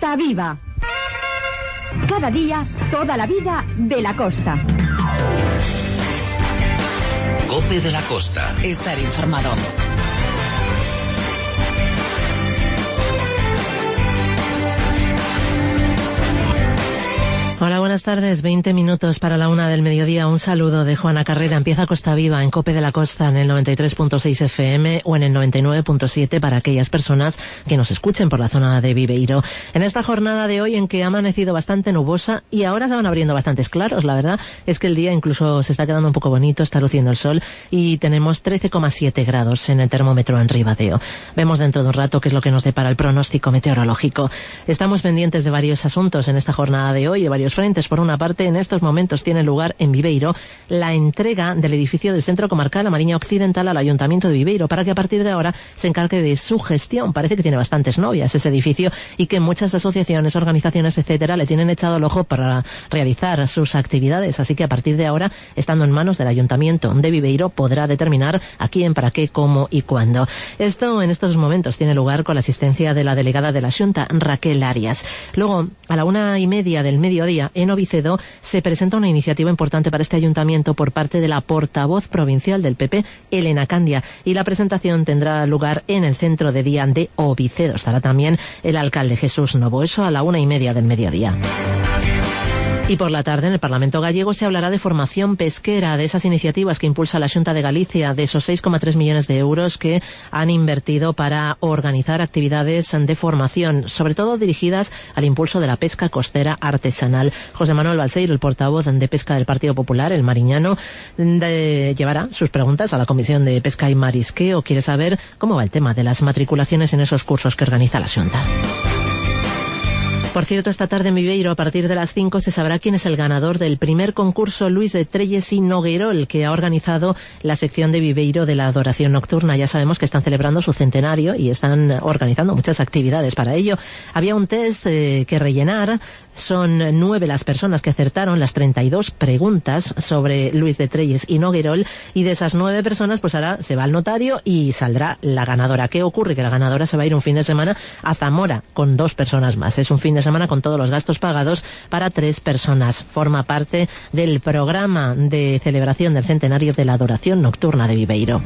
Costa Viva. Cada día, toda la vida de la costa. COPE de la Costa. Estar informado. Hola, buenas tardes. 20 minutos para la 1 del mediodía. Un saludo de Juana Carrera. Empieza Costa Viva en COPE de la Costa en el 93.6 FM o en el 99.7 para aquellas personas que nos escuchen por la zona de Viveiro. En esta jornada de hoy en que ha amanecido bastante nubosa y ahora se van abriendo bastantes claros, la verdad es que el día incluso se está quedando un poco bonito, está luciendo el sol y tenemos 13,7 grados en el termómetro en Ribadeo. Vemos dentro de un rato qué es lo que nos depara el pronóstico meteorológico. Estamos pendientes de varios asuntos en esta jornada de hoy, de varios frentes. Por una parte, en estos momentos tiene lugar en Viveiro la entrega del edificio del Centro Comarcal La Mariña Occidental al Ayuntamiento de Viveiro para que a partir de ahora se encargue de su gestión. Parece que tiene bastantes novias ese edificio y que muchas asociaciones, organizaciones, etcétera, le tienen echado el ojo para realizar sus actividades. Así que a partir de ahora, estando en manos del Ayuntamiento de Viveiro, podrá determinar a quién, para qué, cómo y cuándo. Esto en estos momentos tiene lugar con la asistencia de la delegada de la Xunta, Raquel Arias. Luego, a la 1:30 del mediodía, en Ovicedo, se presenta una iniciativa importante para este ayuntamiento por parte de la portavoz provincial del PP, Elena Candia, y la presentación tendrá lugar en el centro de día de Ovicedo. Estará también el alcalde Jesús Novo, eso a la 1:30 del mediodía. Y por la tarde en el Parlamento gallego se hablará de formación pesquera, de esas iniciativas que impulsa la Xunta de Galicia, de esos 6,3 millones de euros que han invertido para organizar actividades de formación, sobre todo dirigidas al impulso de la pesca costera artesanal. José Manuel Balseiro, el portavoz de Pesca del Partido Popular, el mariñano, llevará sus preguntas a la Comisión de Pesca y Marisqueo. Quiere saber cómo va el tema de las matriculaciones en esos cursos que organiza la Xunta. Por cierto, esta tarde en Viveiro, a partir de las 5, se sabrá quién es el ganador del primer concurso Luis de Trelles y Noguerol, que ha organizado la sección de Viveiro de la Adoración Nocturna. Ya sabemos que están celebrando su centenario y están organizando muchas actividades para ello. Había un test que rellenar. Son 9 las personas que acertaron las 32 preguntas sobre Luis de Trelles y Noguerol, y de esas 9 personas, pues ahora se va al notario y saldrá la ganadora. ¿Qué ocurre? Que la ganadora se va a ir un fin de semana a Zamora con 2 personas más. Es un fin de semana con todos los gastos pagados para 3 personas. Forma parte del programa de celebración del centenario de la Adoración Nocturna de Viveiro.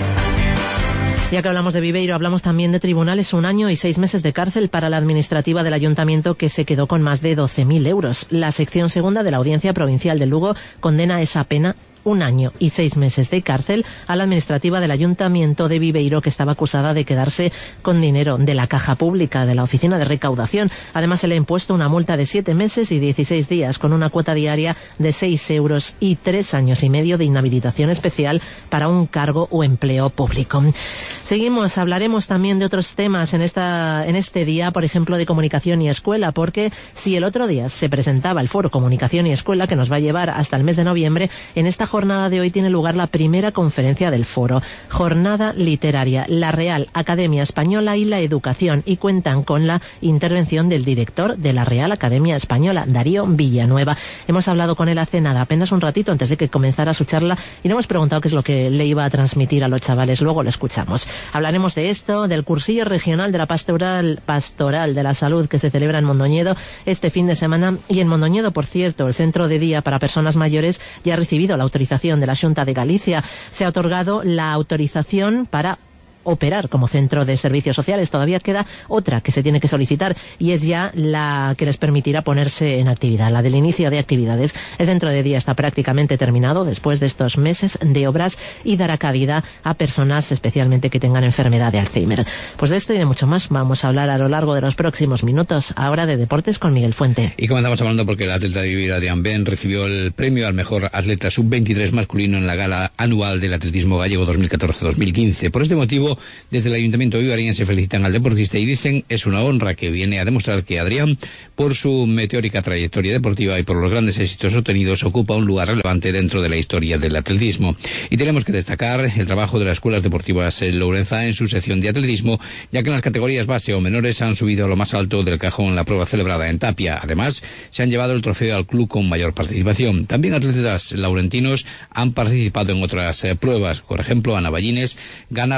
Ya que hablamos de Viveiro, hablamos también de tribunales. 1 año y 6 meses de cárcel para la administrativa del ayuntamiento, que se quedó con más de 12.000 euros. La sección segunda de la Audiencia Provincial de Lugo condena esa pena 1 año y 6 meses de cárcel a la administrativa del Ayuntamiento de Viveiro, que estaba acusada de quedarse con dinero de la caja pública de la Oficina de Recaudación. Además, se le ha impuesto una multa de 7 meses y 16 días con una cuota diaria de 6 euros y 3 años y medio de inhabilitación especial para un cargo o empleo público. Seguimos, hablaremos también de otros temas en este día, por ejemplo, de comunicación y escuela, porque si el otro día se presentaba el foro Comunicación y Escuela, que nos va a llevar hasta el mes de noviembre, en esta jornada de hoy tiene lugar la primera conferencia del foro, jornada literaria, la Real Academia Española y la Educación, y cuentan con la intervención del director de la Real Academia Española, Darío Villanueva. Hemos hablado con él hace nada, apenas un ratito antes de que comenzara su charla, y le hemos preguntado qué es lo que le iba a transmitir a los chavales. Luego lo escuchamos. Hablaremos de esto, del cursillo regional de la pastoral de la salud que se celebra en Mondoñedo este fin de semana. Y en Mondoñedo, por cierto, el centro de día para personas mayores ya ha recibido la autorización de la Xunta de Galicia. Se ha otorgado la autorización para operar como centro de servicios sociales. Todavía queda otra que se tiene que solicitar, y es ya la que les permitirá ponerse en actividad, la del inicio de actividades. El centro de día está prácticamente terminado después de estos meses de obras y dará cabida a personas especialmente que tengan enfermedad de Alzheimer. Pues de esto y de mucho más vamos a hablar a lo largo de los próximos minutos. Ahora de deportes con Miguel Fuente. Y comenzamos hablando porque el atleta de Viveiro, Adrián Ben, recibió el premio al mejor atleta sub-23 masculino en la gala anual del atletismo gallego 2014-2015. Por este motivo, desde el Ayuntamiento de Viveiro se felicitan al deportista y dicen es una honra que viene a demostrar que Adrián, por su meteórica trayectoria deportiva y por los grandes éxitos obtenidos, ocupa un lugar relevante dentro de la historia del atletismo. Y tenemos que destacar el trabajo de las escuelas deportivas en Lourenza en su sección de atletismo, ya que en las categorías base o menores han subido a lo más alto del cajón la prueba celebrada en Tapia. Además, se han llevado el trofeo al club con mayor participación. También atletas laurentinos han participado en otras pruebas. Por ejemplo, Ana Ballines gana la 6ª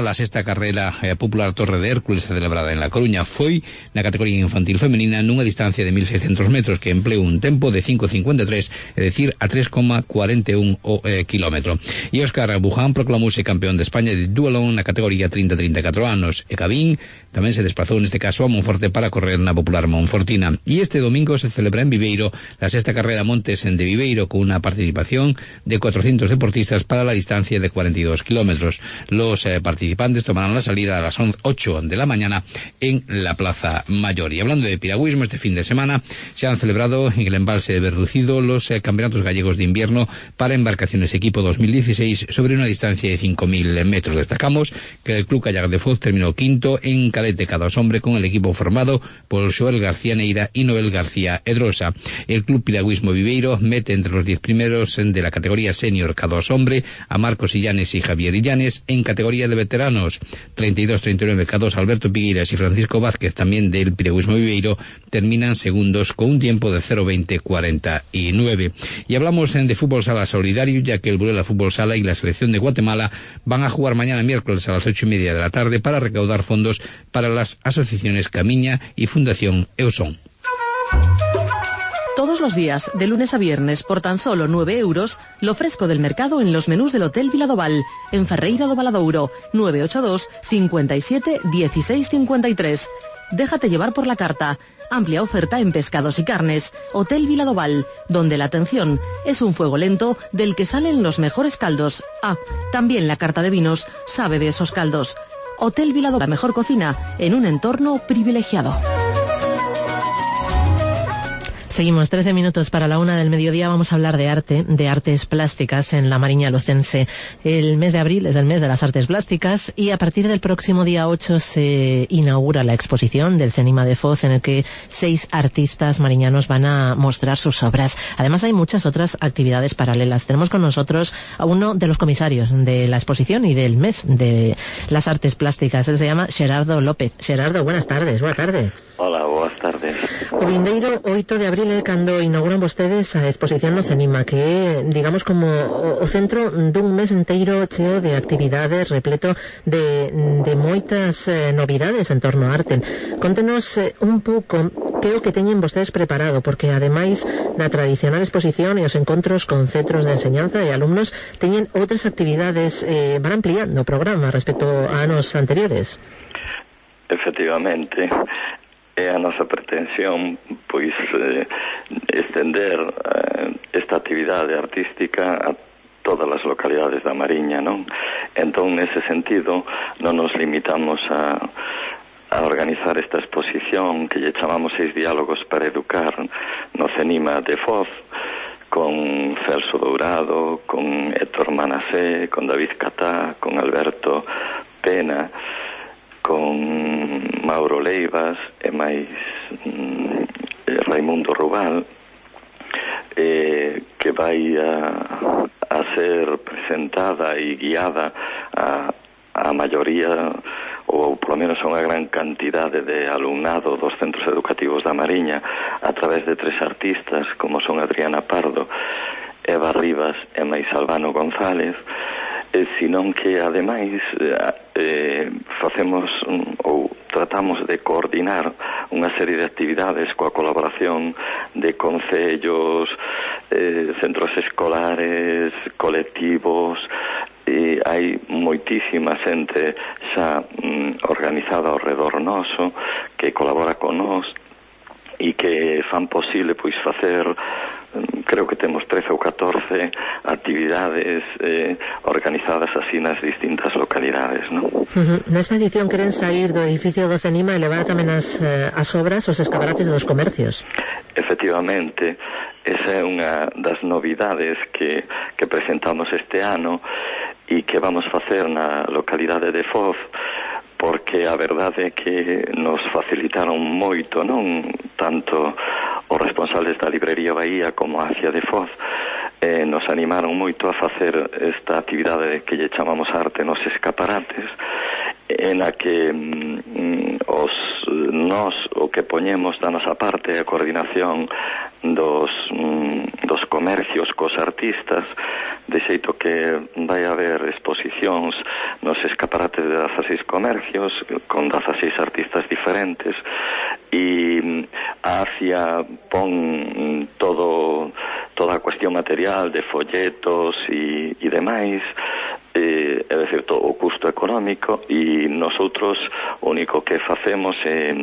sexta carreira popular Torre de Hércules celebrada en La Coruña foi na categoría infantil femenina nunha distancia de 1.600 metros que empleou un tempo de 5.53, é dicir, a 3,41 o kilómetro. E Óscar Buján proclamouse campeón de España de dualón na categoría 30-34 anos e Cabín tamén se desplazou neste caso a Monforte para correr na popular Monfortina. E este domingo se celebra en Viveiro la sexta carrera Montes de Viveiro con una participación de 400 deportistas para la distancia de 42 kilómetros. Los participantes tomarán la salida a las 8 de la mañana en la Plaza Mayor. Y hablando de piragüismo, este fin de semana se han celebrado en el embalse de Verducido los campeonatos gallegos de invierno para embarcaciones equipo 2016 sobre una distancia de 5.000 metros. Destacamos que el Club Kayak de Foz terminó quinto en cadete K2 hombre con el equipo formado por Joel García Neira y Noel García Edrosa. El Club Piragüismo Viveiro mete entre los 10 primeros de la categoría senior K2 hombre a Marcos Illanes y Javier Illanes. En categoría de veteranos 32-39 K2 Alberto Pigueiras y Francisco Vázquez, también del Piragüismo Viveiro, terminan segundos con un tiempo de 0.20.49. Y hablamos de fútbol sala solidario, ya que el Burela Fútbol Sala y la selección de Guatemala van a jugar mañana miércoles a las 8:30 de la tarde para recaudar fondos para las asociaciones Camiña y Fundación Eusón. Todos los días, de lunes a viernes, por tan solo 9 euros, lo fresco del mercado en los menús del Hotel Viladoval, en Ferreira do Valadouro, 982 57 16 53. Déjate llevar por la carta. Amplia oferta en pescados y carnes. Hotel Viladoval, donde la atención es un fuego lento del que salen los mejores caldos. Ah, también la carta de vinos sabe de esos caldos. Hotel Viladoval, la mejor cocina en un entorno privilegiado. Seguimos, 13 minutos para la 1 del mediodía. Vamos a hablar de arte, de artes plásticas en la Mariña Lucense. El mes de abril es el mes de las artes plásticas y a partir del próximo día 8 se inaugura la exposición del CENIMA de Foz en el que 6 artistas mariñanos van a mostrar sus obras. Además hay muchas otras actividades paralelas. Tenemos con nosotros a uno de los comisarios de la exposición y del mes de las artes plásticas. Él se llama Xerardo López. Xerardo, buenas tardes. Buena tarde. Hola, boas tardes. O vindeiro 8 de abril cando inauguran vostedes a exposición no CENIMA, que é, digamos, como o centro dun mes enteiro cheo de actividades, repleto de moitas novidades en torno á arte. Contenos un pouco que é o que teñen vostedes preparado, porque ademais da tradicional exposición e os encontros con centros de enseñanza e alumnos teñen outras actividades, van ampliando o programa respecto a anos anteriores. Efectivamente, é a nosa pretensión pois estender esta actividade artística a todas as localidades da Mariña, non? Entón, nese sentido, non nos limitamos a organizar esta exposición que lle chamamos 6 diálogos para educar no CENIMA de Foz, con Celso Dourado, con Héctor Manasé, con David Catá, con Alberto Pena, con Mauro Leivas e máis Raimundo Rubal, que vai a ser presentada e guiada a maioría ou polo menos a unha gran cantidade de alumnado dos centros educativos da Mariña a través de 3 artistas como son Adriana Pardo, Eva Rivas e máis Albano González, senón que ademais facemos ou tratamos de coordinar unha serie de actividades coa colaboración de concellos, centros escolares, colectivos. Hai moitísima xente xa organizada ao redor noso que colabora con nós e que fan posible pois facer, creo que temos 13 ou 14 actividades organizadas así nas distintas localidades, non? Nesta edición queren sair do edificio do CENIMA e levar tamén as obras aos escaparates dos comercios. Efectivamente, esa é unha das novidades que presentamos este ano e que vamos facer na localidade de Foz, porque a verdade é que nos facilitaron moito, non tanto os responsables da Librería Bahía como a Asia de Foz, nos animaron moito a facer esta actividade que lle chamamos arte nos escaparates, en a que nós o que poñemos da nosa parte é a coordinación dos comercios cos artistas, de xeito que vai haber exposicións nos escaparates de 16 comercios con 16 artistas diferentes, e a ACIA pon toda a cuestión material de folletos e demais, é dicir, todo o custo económico, e nosotros o único que facemos é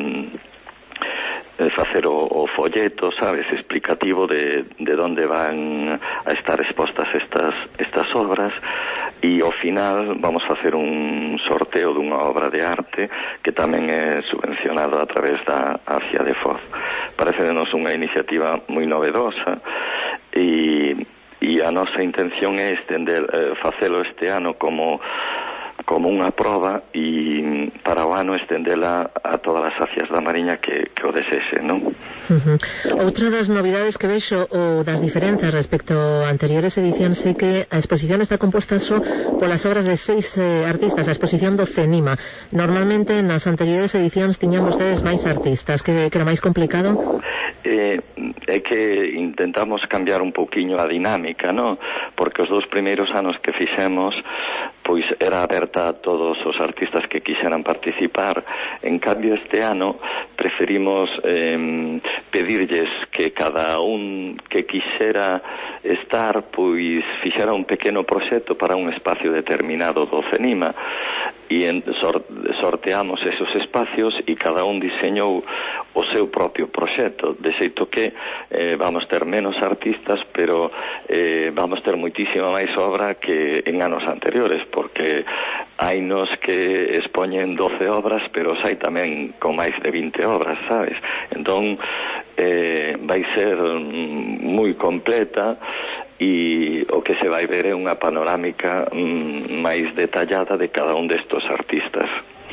facer o folleto, sabes, explicativo de onde van a estar expostas estas obras, e ao final vamos facer un sorteo dunha obra de arte que tamén é subvencionado a través da ACIA de Foz. Parecenos unha iniciativa moi novedosa, e a nosa intención é estender, facelo este ano como unha proba, e para o ano estendela a todas as ACIAs da Mariña que o desexe, non? Outra das novidades que vexo, ou das diferenzas respecto a anteriores edicións, é que a exposición está composta só polas obras de 6 artistas, a exposición do CENIMA. Normalmente nas anteriores edicións tiñan vostedes máis artistas, que era máis complicado? É que intentamos cambiar un pouquiño a dinámica, non? Porque os 2 primeiros anos que fixemos, pois era aberta a todos os artistas que quixeran participar. En cambio, este ano preferimos pedirlles que cada un que quixera estar, pois fixera un pequeno proxecto para un espacio determinado do CENIMA, e sorteamos esos espacios e cada un diseñou o seu propio proxecto, de xeito que vamos ter menos artistas, pero vamos ter moitísima máis obra que en anos anteriores, porque hai nos que expoñen 12 obras, pero hai tamén con máis de 20 obras, sabes? Entón vai ser moi completa, e o que se vai ver é unha panorámica máis detallada de cada un destos artistas.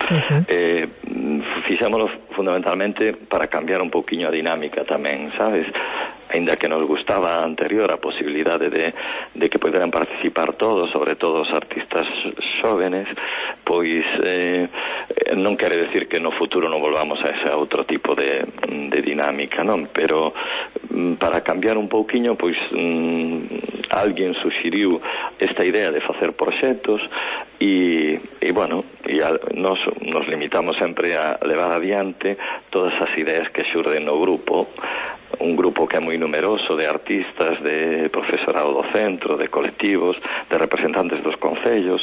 Fixámoslo fundamentalmente para cambiar un pouquiño a dinámica tamén, sabes? Ainda que nos gustaba a anterior a posibilidade de que poderan participar todos, sobre todo os artistas xóvenes, pois non quere decir que no futuro non volvamos a ese outro tipo de dinámica, non? Pero para cambiar un pouquiño, pois alguén suxiriu esta idea de facer proxectos, e bueno, nos limitamos sempre a levar adiante todas as ideas que xurden no grupo, un grupo que é moi numeroso de artistas, de profesorado do centro, de colectivos, de representantes dos concellos,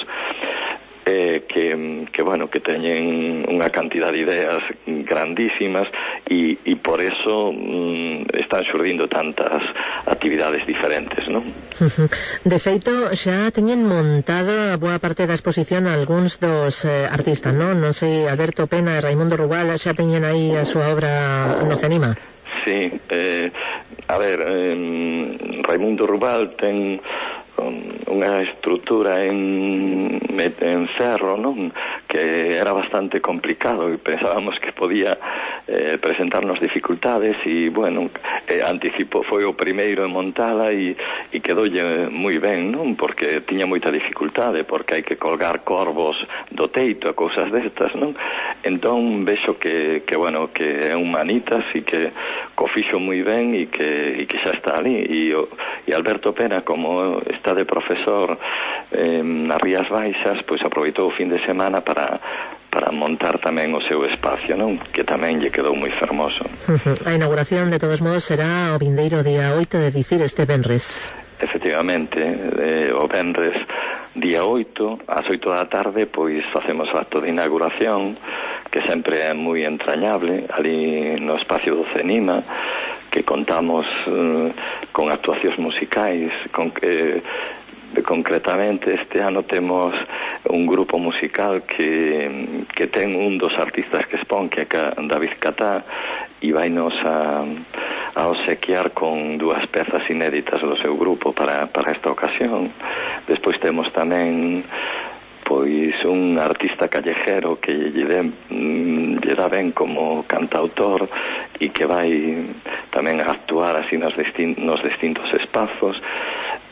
que teñen unha cantidad de ideas grandísimas, e por eso están xurdindo tantas actividades diferentes, non? De feito, xa teñen montado a boa parte da exposición algúns dos artistas, non? Non sei, Alberto Pena e Raimundo Rubal xa teñen aí a súa obra no CENIMA. Sí, a ver, Raimundo Rubal ten unha estrutura en ferro, non? Que era bastante complicado, e pensábamos que podía presentarnos dificultades, e bueno, anticipou, foi o primeiro en montala, e quedoulle moi ben, non? Porque tiña moita dificultade, porque hai que colgar corvos do teito e cousas destas, non? Entón vexo que é un manitas, e que co fixo moi ben, e que xa está ali, e Alberto Pena, como está de profesor nas Rías Baixas, pois aproveitou o fin de semana para montar tamén o seu espacio, non? Que tamén lle quedou moi fermoso. A inauguración, de todos modos, será o vindeiro día 8, de dicir, este venres. Efectivamente, o venres día 8, ás 8 da tarde, pois facemos o acto de inauguración, que sempre é moi entrañable, ali no espacio do CENIMA, que contamos con actuacións musicais, concretamente este ano temos un grupo musical que ten un dos artistas que expón, que é David Catá, e vainos a obsequiar con 2 pezas inéditas do seu grupo para esta ocasión. Despois temos tamén pois un artista callejero que lle dá ben como cantautor, e que vai tamén a actuar así nos distintos espazos.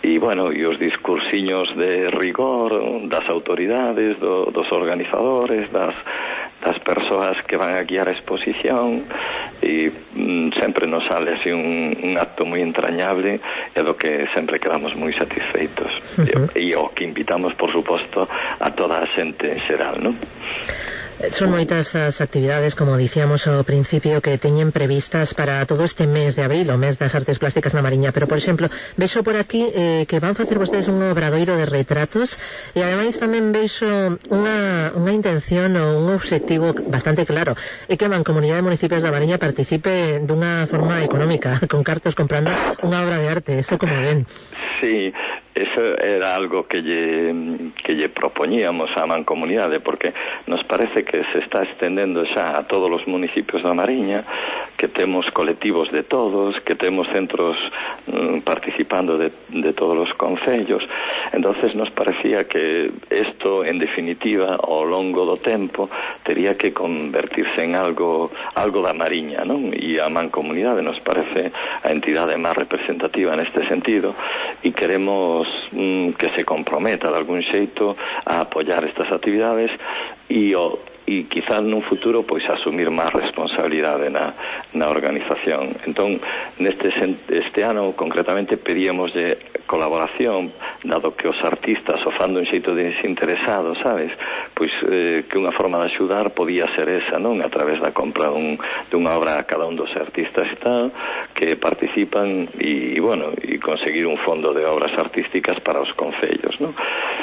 e os discursiños de rigor das autoridades, dos organizadores, das persoas que van a guiar a exposición, e sempre nos sale así un acto moi entrañable e do que sempre quedamos moi satisfeitos. E o que invitamos, por suposto, a toda a xente en xeral, non? Son moitas as actividades, como dicíamos ao principio, que teñen previstas para todo este mes de abril, o mes das artes plásticas na Mariña, pero, por exemplo, vexo por aquí que van facer vostedes un obradoiro de retratos, e ademais tamén vexo unha intención ou un obxectivo bastante claro, é que a Mancomunidade de Municipios da Mariña participe dunha forma económica, con cartos comprando unha obra de arte. Eso como ven? Sí, eso era algo que lle propoñíamos á Mancomunidade, porque nos parece que se está estendendo xa a todos os municipios da Mariña, que temos colectivos de todos, que temos centros participando de todos os concellos. Entonces nos parecía que isto, en definitiva, ao longo do tempo, tería que convertirse en algo da Mariña, non? E a Mancomunidade nos parece a entidade máis representativa neste sentido, e queremos que se comprometa de algún xeito a apoiar estas actividades e quizás nun futuro pois asumir máis responsabilidade na organización. Entón, este ano concretamente pedíamos de colaboración, dado que os artistas o fan dun xeito desinteresado, sabes? Pois que unha forma de axudar podía ser esa, non? A través da compra dunha obra a cada un dos artistas e tal, que participan e conseguir un fondo de obras artísticas para os concellos, non?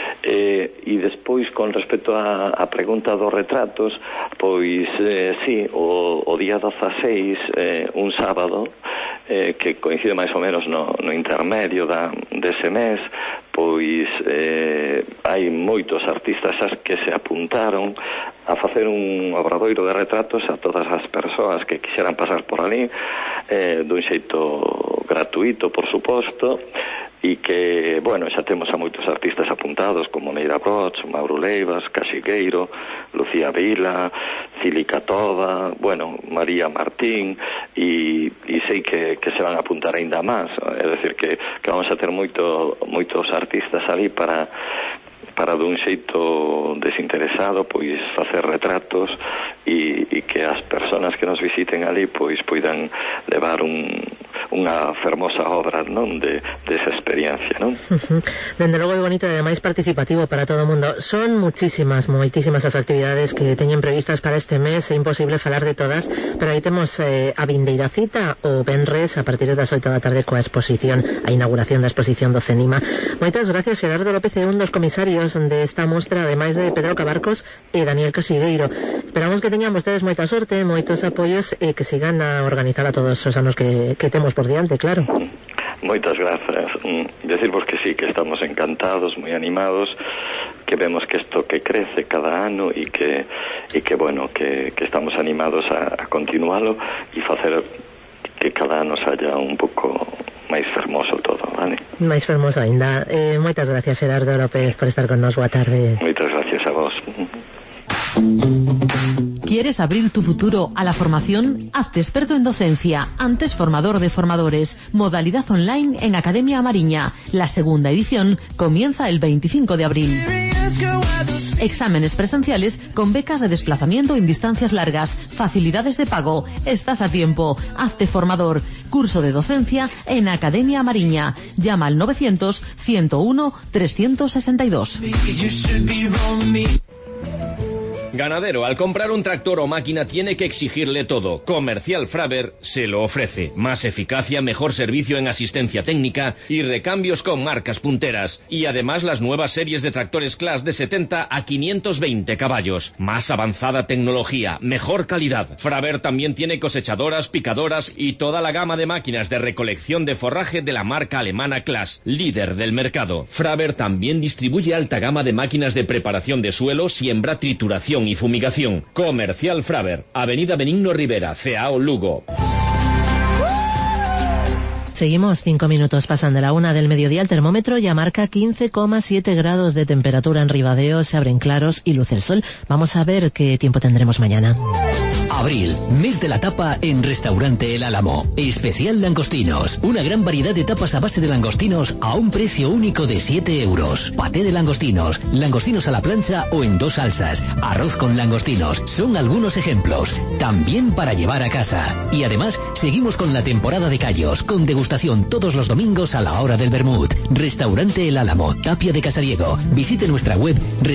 E despois, con respecto á pregunta dos retratos, pois sí, o día 16, un sábado, que coincide máis ou menos no intermedio dese mes, pois hai moitos artistas que se apuntaron a facer un obradoiro de retratos a todas as persoas que quixeran pasar por ali, dun xeito gratuito, por suposto, e que, xa temos a moitos artistas apuntados como Neira Broch, Mauro Leivas, Caxigueiro, Lucía Vila, Cílica Toda, María Martín, e sei que se van a apuntar aínda máis, é dicir que vamos a ter moitos artistas ali para dun xeito desinteresado pois facer retratos e que as persoas que nos visiten ali pois poidan levar unha fermosa obra, non, desa experiencia, non? Dende logo é bonito e ademais participativo para todo o mundo. Son moitísimas as actividades que teñen previstas para este mes, é imposible falar de todas, pero aí temos a vindeira cita o venres a partir das 8 da tarde coa exposición, a inauguración da exposición do CENIMA. Moitas gracias, Xerardo López, é un dos comisarios de esta mostra, ademais de Pedro Cabarcos e Daniel Caxigueiro. Esperamos que teñan vostedes moita sorte, moitos apoios e que sigan a organizar a todos os anos que temos por diante, claro. Moitas grazas. Decirvos que sí, que estamos encantados, moi animados, que vemos que isto que crece cada ano e que estamos animados a continualo e facer que cada ano haya un pouco máis fermoso todo, vale? Máis fermoso ainda. Moitas gracias, Xerardo López, por estar con nos. Boa tarde. Moitas gracias a vos. ¿Quieres abrir tu futuro a la formación? Hazte experto en docencia, antes formador de formadores, modalidad online en Academia Mariña. La segunda edición comienza el 25 de abril. Exámenes presenciales con becas de desplazamiento en distancias largas, facilidades de pago. Estás a tiempo. Hazte formador. Curso de docencia en Academia Mariña. Llama al 900 101 362. Ganadero, al comprar un tractor o máquina tiene que exigirle todo. Comercial Fraber se lo ofrece. Más eficacia, mejor servicio en asistencia técnica y recambios con marcas punteras. Y además las nuevas series de tractores Class de 70 a 520 caballos. Más avanzada tecnología, mejor calidad. Fraber también tiene cosechadoras, picadoras y toda la gama de máquinas de recolección de forraje de la marca alemana Class, líder del mercado. Fraber también distribuye alta gama de máquinas de preparación de suelo, siembra, trituración y fumigación. Comercial Fraber, Avenida Benigno Rivera, CAO Lugo. Seguimos, 5 minutos pasan de la 1 del mediodía. El termómetro ya marca 15,7 grados de temperatura en Ribadeo. Se abren claros y luce el sol. Vamos a ver qué tiempo tendremos mañana. Abril, mes de la tapa en Restaurante El Álamo. Especial langostinos. Una gran variedad de tapas a base de langostinos a un precio único de 7 euros. Paté de langostinos, langostinos a la plancha o en 2 salsas, arroz con langostinos. Son algunos ejemplos. También para llevar a casa. Y además, seguimos con la temporada de callos, con degustación todos los domingos a la hora del vermut. Restaurante El Álamo, Tapia de Casariego. Visite nuestra web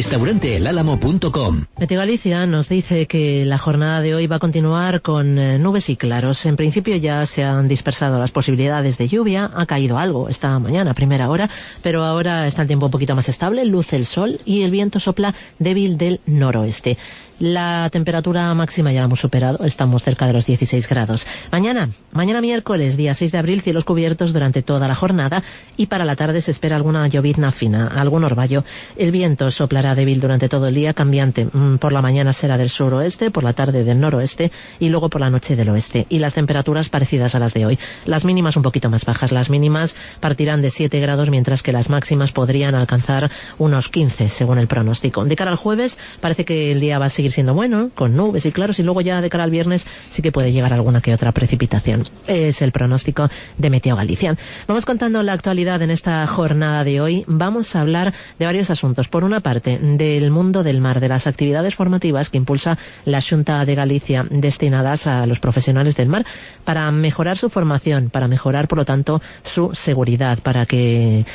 restauranteelálamo.com. Meteo Galicia nos dice que la jornada de hoy va a continuar con nubes y claros. En principio ya se han dispersado las posibilidades de lluvia, ha caído algo esta mañana a primera hora, pero ahora está el tiempo un poquito más estable, luce el sol y el viento sopla débil del noroeste. La temperatura máxima ya la hemos superado, estamos cerca de los 16 grados. Mañana miércoles, día 6 de abril, cielos cubiertos durante toda la jornada y para la tarde se espera alguna llovizna fina, algún orvallo. El viento soplará débil durante todo el día, cambiante. Por la mañana será del suroeste, por la tarde del noroeste y luego por la noche del oeste. Y las temperaturas parecidas a las de hoy. Las mínimas un poquito más bajas. Las mínimas partirán de 7 grados, mientras que las máximas podrían alcanzar unos 15, según el pronóstico. De cara al jueves, parece que el día va a seguir siendo bueno, con nubes y claros, y luego ya de cara al viernes sí que puede llegar alguna que otra precipitación. Es el pronóstico de Meteo Galicia. Vamos contando la actualidad en esta jornada de hoy. Vamos a hablar de varios asuntos. Por una parte, del mundo del mar, de las actividades formativas que impulsa la Xunta de Galicia destinadas a los profesionales del mar para mejorar su formación, para mejorar, por lo tanto, su seguridad, para que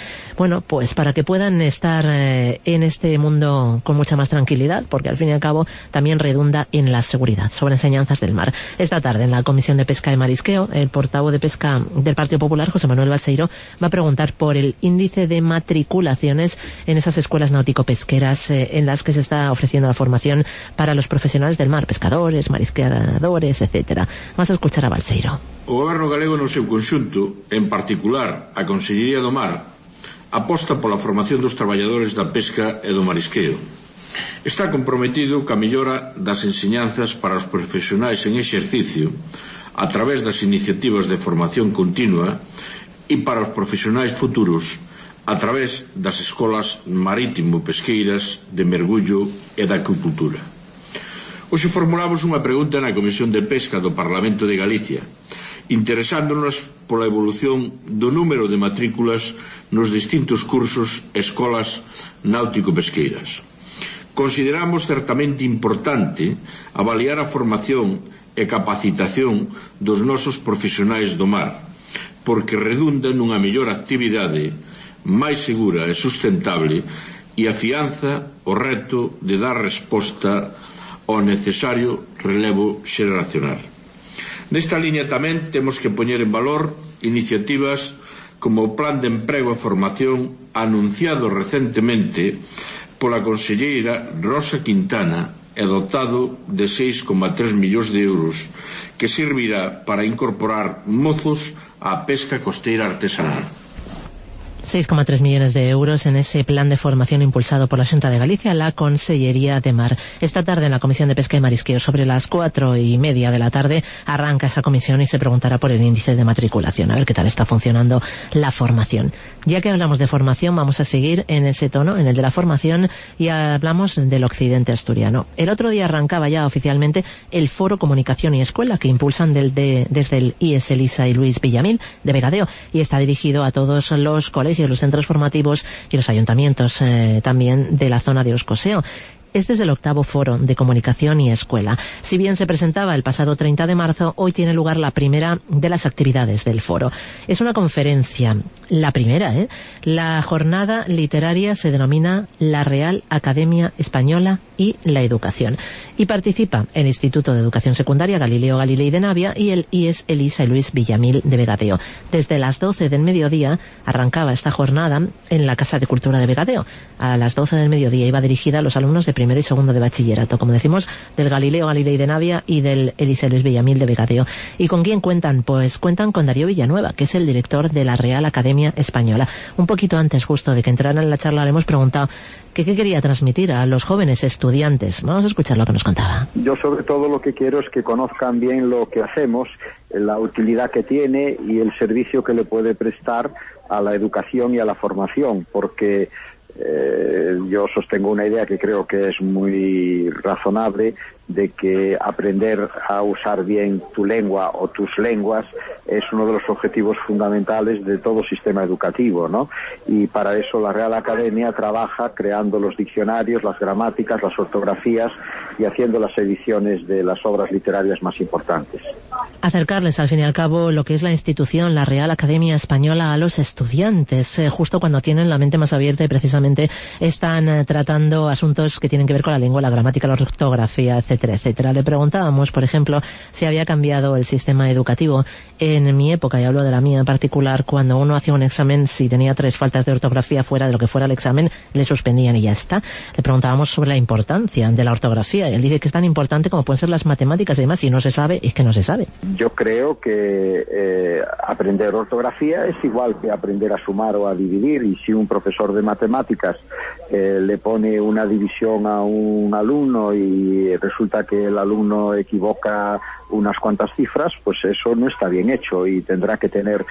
puedan estar en este mundo con mucha más tranquilidad, porque al fin y al cabo también redunda en la seguridad. Sobre enseñanzas del mar. Esta tarde en la Comisión de Pesca y Marisqueo, el portavoz de Pesca del Partido Popular, José Manuel Balseiro, va a preguntar por el índice de matriculaciones en esas escuelas náutico-pesqueras en las que se está ofreciendo la formación para los profesionales del mar, pescadores, marisqueadores, etcétera. Vamos a escuchar a Balseiro. O Goberno galego no seu conxunto, en particular a Consellería do Mar, aposta pola formación dos traballadores da pesca e do marisqueo. Está comprometido ca mellora das enseñanzas para os profesionais en exercicio a través das iniciativas de formación continua e para os profesionais futuros a través das escolas marítimo-pesqueiras de mergullo e da acuicultura. Hoxe formulamos unha pregunta na Comisión de Pesca do Parlamento de Galicia, interesándonos pola evolución do número de matrículas nos distintos cursos e escolas náutico-pesqueiras. Consideramos certamente importante avaliar a formación e capacitación dos nosos profesionais do mar, porque redunda nunha mellor actividade, máis segura e sustentable, e afianza o reto de dar resposta ao necesario relevo xeracional. Nesta liña tamén temos que poñer en valor iniciativas como o Plan de Emprego e Formación anunciado recentemente pola conselleira Rosa Quintana e dotado de 6,3 millóns de euros, que servirá para incorporar mozos á pesca costeira artesanal. 6,3 millones de euros en ese plan de formación impulsado por la Xunta de Galicia, la Consellería de Mar. Esta tarde en la Comisión de Pesca y Marisqueo, sobre las 4:30 de la tarde, arranca esa comisión y se preguntará por el índice de matriculación, a ver qué tal está funcionando la formación. Ya que hablamos de formación, vamos a seguir en ese tono, en el de la formación, y hablamos del occidente asturiano. El otro día arrancaba ya oficialmente el Foro Comunicación y Escuela, que impulsan desde el IES Elisa y Luis Villamil de Vegadeo, y está dirigido a todos los colegios, los centros formativos y los ayuntamientos también de la zona de Oscoseo. Este es el 8º Foro de Comunicación y Escuela. Si bien se presentaba el pasado 30 de marzo, hoy tiene lugar la primera de las actividades del foro. Es una conferencia, la primera, La jornada literaria se denomina La Real Academia Española y la Educación. Y participa el Instituto de Educación Secundaria Galileo Galilei de Navia y el IES Elisa y Luis Villamil de Vegadeo. Desde las 12 del mediodía arrancaba esta jornada en la Casa de Cultura de Vegadeo. A las 12 del mediodía iba dirigida a los alumnos de primero y segundo de bachillerato, como decimos, del Galileo Galilei de Navia y del Elisa y Luis Villamil de Vegadeo. ¿Y con quién cuentan? Pues cuentan con Darío Villanueva, que es el director de la Real Academia Española. Un poquito antes justo de que entraran en la charla le hemos preguntado qué quería transmitir a los jóvenes estudiantes. Vamos a escuchar lo que nos contaba. Yo sobre todo lo que quiero es que conozcan bien lo que hacemos, la utilidad que tiene y el servicio que le puede prestar a la educación y a la formación, porque yo sostengo una idea que creo que es muy razonable, de que aprender a usar bien tu lengua o tus lenguas es uno de los objetivos fundamentales de todo sistema educativo, ¿no? Y para eso la Real Academia trabaja creando los diccionarios, las gramáticas, las ortografías y haciendo las ediciones de las obras literarias más importantes. Acercarles, al fin y al cabo, lo que es la institución, la Real Academia Española, a los estudiantes, justo cuando tienen la mente más abierta y precisamente están tratando asuntos que tienen que ver con la lengua, la gramática, la ortografía, etcétera, etcétera. Le preguntábamos, por ejemplo, si había cambiado el sistema educativo. En mi época, y hablo de la mía en particular, cuando uno hacía un examen, si tenía 3 faltas de ortografía fuera de lo que fuera el examen, le suspendían y ya está. Le preguntábamos sobre la importancia de la ortografía y él dice que es tan importante como pueden ser las matemáticas y demás. Si no se sabe, es que no se sabe. Yo creo que aprender ortografía es igual que aprender a sumar o a dividir, y si un profesor de matemáticas le pone una división a un alumno y resulta que el alumno equivoca unas cuantas cifras, pues eso no está bien hecho y tendrá que tener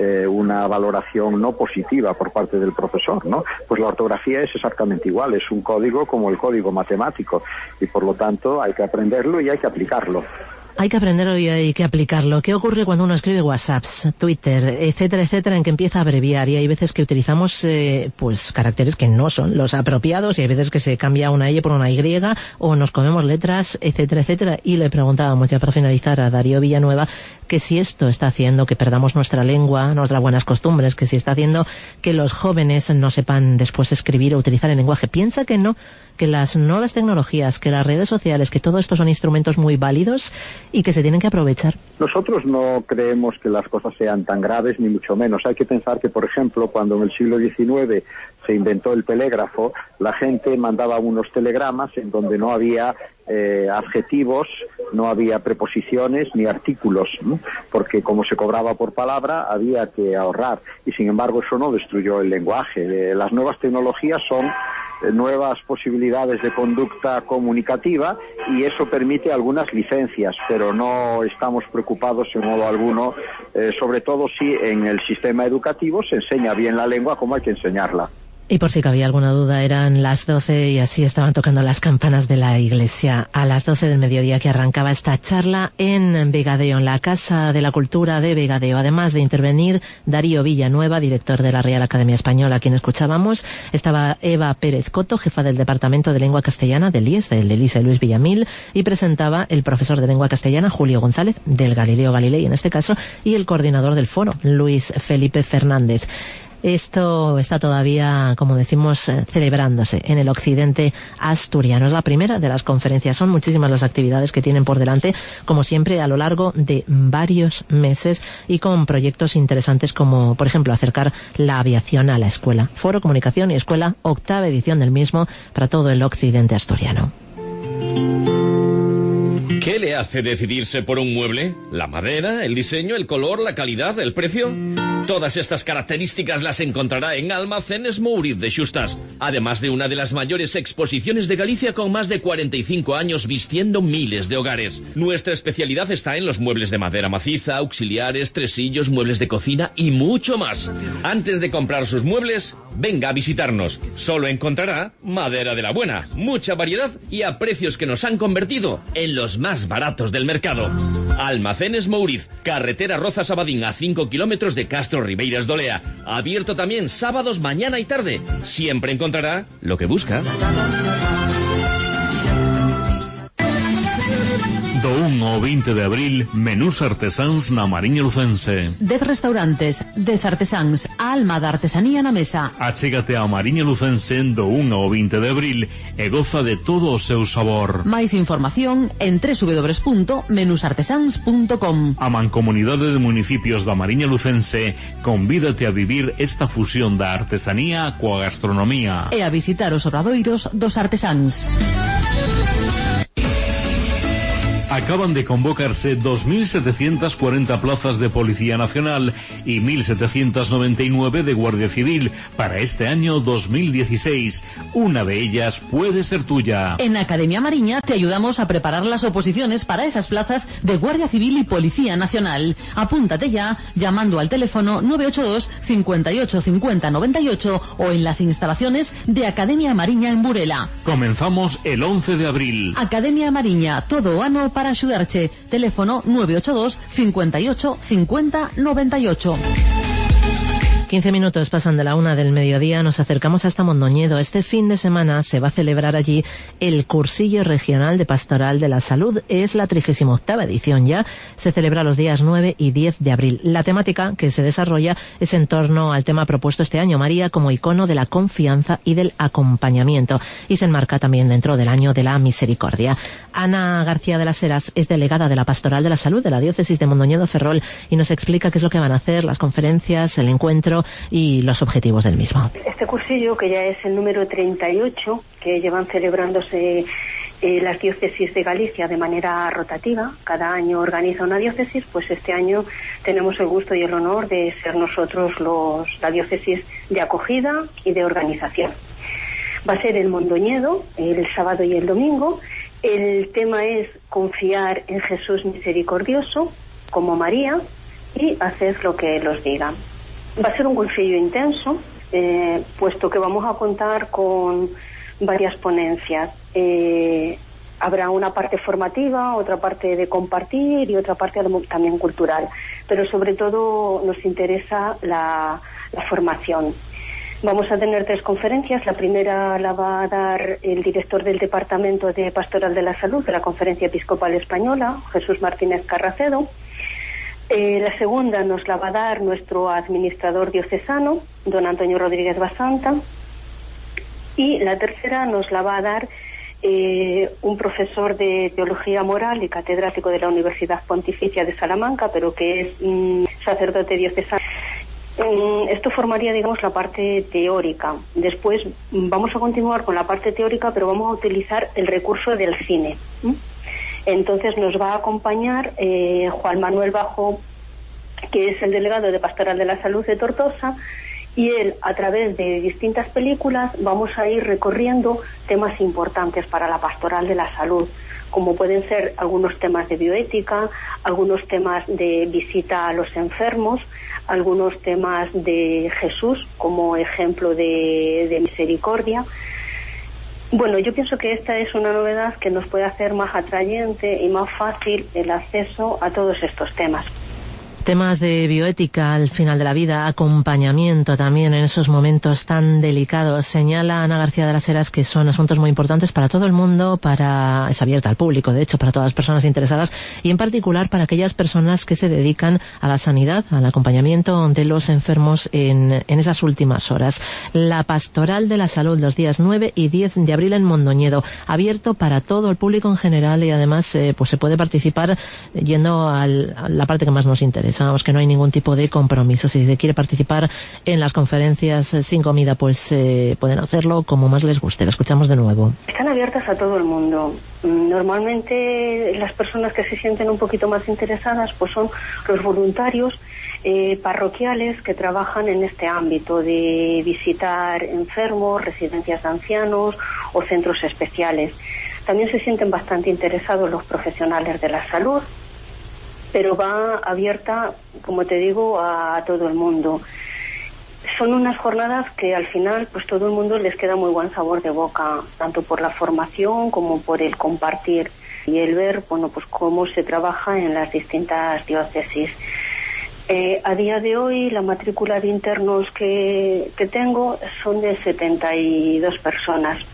una valoración no positiva por parte del profesor, ¿no? Pues la ortografía es exactamente igual, es un código como el código matemático y por lo tanto hay que aprenderlo y hay que aplicarlo. Hay que aprenderlo y hay que aplicarlo. ¿Qué ocurre cuando uno escribe WhatsApps, Twitter, etcétera, etcétera, en que empieza a abreviar? Y hay veces que utilizamos pues caracteres que no son los apropiados, y hay veces que se cambia una Y por una Y, o nos comemos letras, etcétera, etcétera. Y le preguntábamos, ya para finalizar, a Darío Villanueva, que si esto está haciendo que perdamos nuestra lengua, nuestras buenas costumbres, que si está haciendo que los jóvenes no sepan después escribir o utilizar el lenguaje. Piensa que no, que las nuevas tecnologías, que las redes sociales, que todo esto son instrumentos muy válidos y que se tienen que aprovechar. Nosotros no creemos que las cosas sean tan graves, ni mucho menos. Hay que pensar que, por ejemplo, cuando en el siglo XIX se inventó el telégrafo, la gente mandaba unos telegramas en donde no había adjetivos, no había preposiciones ni artículos, ¿no? Porque como se cobraba por palabra había que ahorrar, y sin embargo eso no destruyó el lenguaje. Las nuevas tecnologías son nuevas posibilidades de conducta comunicativa y eso permite algunas licencias, pero no estamos preocupados en modo alguno, sobre todo si en el sistema educativo se enseña bien la lengua como hay que enseñarla. Y por si cabía alguna duda, eran las 12 y así estaban tocando las campanas de la iglesia a las 12 del mediodía, que arrancaba esta charla en Vegadeo, en la Casa de la Cultura de Vegadeo. Además de intervenir Darío Villanueva, director de la Real Academia Española, a quien escuchábamos, estaba Eva Pérez Coto, jefa del Departamento de Lengua Castellana del IES, el Elise Luis Villamil, y presentaba el profesor de Lengua Castellana, Julio González, del Galileo Galilei en este caso, y el coordinador del foro, Luis Felipe Fernández. Esto está todavía, como decimos, celebrándose en el occidente asturiano. Es la primera de las conferencias. Son muchísimas las actividades que tienen por delante, como siempre, a lo largo de varios meses y con proyectos interesantes como, por ejemplo, acercar la aviación a la escuela. Foro Comunicación y Escuela, 8ª edición del mismo para todo el occidente asturiano. ¿Qué le hace decidirse por un mueble? ¿La madera, el diseño, el color, la calidad, el precio? Todas estas características las encontrará en Almacenes Mouriz de Xustas, además de una de las mayores exposiciones de Galicia con más de 45 años vistiendo miles de hogares. Nuestra especialidad está en los muebles de madera maciza, auxiliares, tresillos, muebles de cocina y mucho más. Antes de comprar sus muebles, venga a visitarnos. Solo encontrará madera de la buena, mucha variedad y a precios que nos han convertido en los más baratos del mercado. Almacenes Mouriz, carretera Rozas-Abadín, a 5 kilómetros de Castro Ribeiras de Olea. Abierto también sábados, mañana y tarde. Siempre encontrará lo que busca. Do 1 ao 20 de abril, menús artesáns na Mariña Lucense. 10 restaurantes, 10 artesáns, a alma da artesanía na mesa. Achégate á Mariña Lucense do 1 ao 20 de abril e goza de todo o seu sabor. Máis información en www.menusartesáns.com. A Mancomunidade de Municipios da Mariña Lucense convídate a vivir esta fusión da artesanía coa gastronomía. E a visitar os obradoiros dos artesáns. Acaban de convocarse 2.740 plazas de Policía Nacional y 1.799 de Guardia Civil para este año 2016. Una de ellas puede ser tuya. En Academia Mariña te ayudamos a preparar las oposiciones para esas plazas de Guardia Civil y Policía Nacional. Apúntate ya llamando al teléfono 982 58 50 98 o en las instalaciones de Academia Mariña en Burela. Comenzamos el 11 de abril. Academia Mariña, todo o ano para axudarche. Teléfono 982 58 50 98. 15 minutos pasan de la 1 del mediodía, nos acercamos hasta Mondoñedo. Este fin de semana se va a celebrar allí el Cursillo Regional de Pastoral de la Salud. Es la 38ª edición ya. Se celebra los días 9 y 10 de abril. La temática que se desarrolla es en torno al tema propuesto este año, María como icono de la confianza y del acompañamiento. Y se enmarca también dentro del año de la misericordia. Ana García de las Heras es delegada de la Pastoral de la Salud de la Diócesis de Mondoñedo-Ferrol y nos explica qué es lo que van a hacer, las conferencias, el encuentro y los objetivos del mismo. Este cursillo, que ya es el número 38, que llevan celebrándose las diócesis de Galicia de manera rotativa, cada año organiza una diócesis, pues este año tenemos el gusto y el honor de ser nosotros la diócesis de acogida y de organización. Va a ser en Mondoñedo, el sábado y el domingo. El tema es confiar en Jesús misericordioso, como María, y hacer lo que Él os diga. Va a ser un cursillo intenso, puesto que vamos a contar con varias ponencias. Habrá una parte formativa, otra parte de compartir y otra parte también cultural. Pero sobre todo nos interesa la formación. Vamos a tener 3 conferencias. La primera la va a dar el director del Departamento de Pastoral de la Salud de la Conferencia Episcopal Española, Jesús Martínez Carracedo. La segunda nos la va a dar nuestro administrador diocesano, don Antonio Rodríguez Basanta, y la tercera nos la va a dar un profesor de Teología Moral y catedrático de la Universidad Pontificia de Salamanca, pero que es sacerdote diocesano. Esto formaría, digamos, la parte teórica. Después vamos a continuar con la parte teórica, pero vamos a utilizar el recurso del cine. Entonces nos va a acompañar Juan Manuel Bajo, que es el delegado de Pastoral de la Salud de Tortosa, y él, a través de distintas películas, vamos a ir recorriendo temas importantes para la Pastoral de la Salud, como pueden ser algunos temas de bioética, algunos temas de visita a los enfermos, algunos temas de Jesús como ejemplo de misericordia. Bueno, yo pienso que esta es una novedad que nos puede hacer más atrayente y más fácil el acceso a todos estos temas. Temas de bioética al final de la vida, acompañamiento también en esos momentos tan delicados. Señala Ana García de las Heras que son asuntos muy importantes para todo el mundo, es abierta al público, de hecho, para todas las personas interesadas y en particular para aquellas personas que se dedican a la sanidad, al acompañamiento de los enfermos en esas últimas horas. La Pastoral de la Salud los días 9 y 10 de abril en Mondoñedo, abierto para todo el público en general y además pues se puede participar yendo a la parte que más nos interesa. Sabemos que no hay ningún tipo de compromiso. Si se quiere participar en las conferencias sin comida, pues pueden hacerlo como más les guste. La escuchamos de nuevo. Están abiertas a todo el mundo. Normalmente las personas que se sienten un poquito más interesadas pues son los voluntarios parroquiales que trabajan en este ámbito de visitar enfermos, residencias de ancianos o centros especiales. También se sienten bastante interesados los profesionales de la salud, pero va abierta, como te digo, a todo el mundo. Son unas jornadas que al final pues todo el mundo les queda muy buen sabor de boca, tanto por la formación como por el compartir y el ver, bueno, pues cómo se trabaja en las distintas diócesis. A día de hoy la matrícula de internos que tengo son de 72 personas.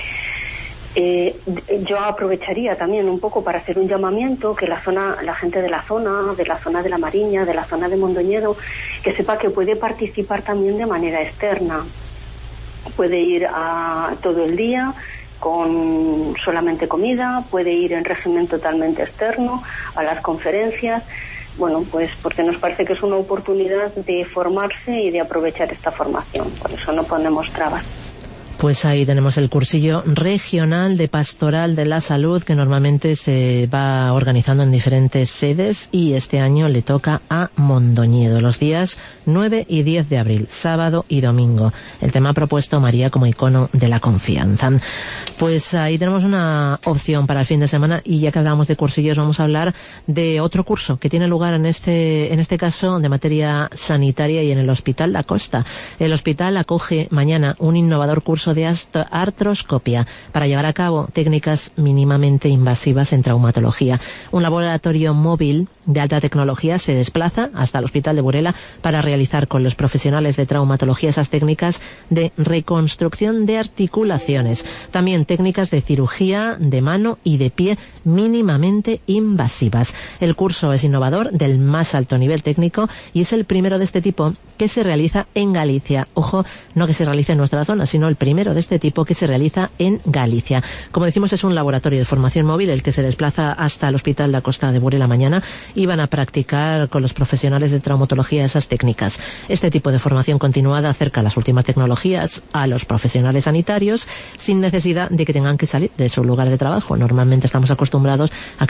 Yo aprovecharía también un poco para hacer un llamamiento que la gente de la zona de la Mariña, de la zona de Mondoñedo, que sepa que puede participar también de manera externa. Puede ir a todo el día con solamente comida, puede ir en régimen totalmente externo a las conferencias. Bueno, pues porque nos parece que es una oportunidad de formarse y de aprovechar esta formación. Por eso no ponemos trabas. Pues ahí tenemos el cursillo regional de Pastoral de la Salud, que normalmente se va organizando en diferentes sedes, y este año le toca a Mondoñedo, los días 9 y 10 de abril, sábado y domingo. El tema propuesto, María como icono de la confianza. Pues ahí tenemos una opción para el fin de semana, y ya que hablamos de cursillos, vamos a hablar de otro curso que tiene lugar en este caso de materia sanitaria y en el Hospital La Costa. El hospital acoge mañana un innovador curso de artroscopia para llevar a cabo técnicas mínimamente invasivas en traumatología. Un laboratorio móvil de alta tecnología se desplaza hasta el Hospital de Burela para realizar con los profesionales de traumatología esas técnicas de reconstrucción de articulaciones, también técnicas de cirugía de mano y de pie mínimamente invasivas. El curso es innovador, del más alto nivel técnico, y es el primero de este tipo que se realiza en Galicia. Ojo, no que se realice en nuestra zona, sino el primero de este tipo que se realiza en Galicia. Como decimos, es un laboratorio de formación móvil el que se desplaza hasta el Hospital de la Costa de Burela mañana, y van a practicar con los profesionales de traumatología esas técnicas. Este tipo de formación continuada acerca las últimas tecnologías a los profesionales sanitarios sin necesidad de que tengan que salir de su lugar de trabajo. Normalmente estamos acostumbrados a